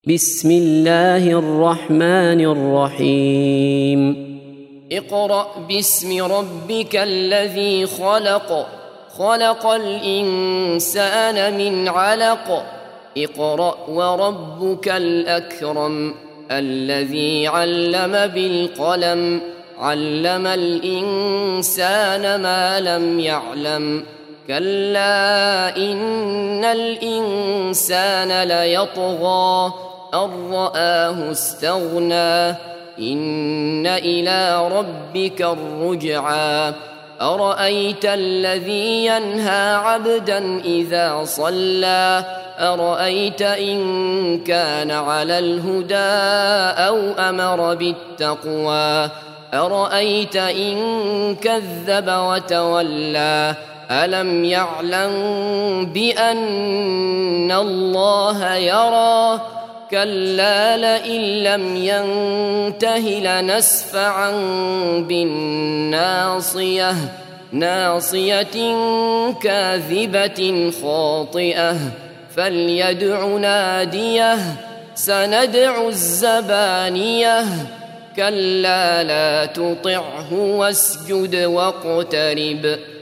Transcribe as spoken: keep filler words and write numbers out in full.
بسم الله الرحمن الرحيم اقرأ باسم ربك الذي خلق خلق الإنسان من علق اقرأ وربك الأكرم الذي علم بالقلم علم الإنسان ما لم يعلم كلا إن الإنسان ليطغى أن رآه استغنى إن إلى ربك الرجعى أرأيت الذي ينهى عبدا إذا صلى أرأيت إن كان على الهدى أو أمر بالتقوى أرأيت إن كذب وتولى ألم يعلم بأن الله يرى كلا لئن لم ينته لنسفعا بالناصية ناصية كاذبة خاطئة فليدع ناديه سندع الزبانية كلا لا تطعه واسجد واقترب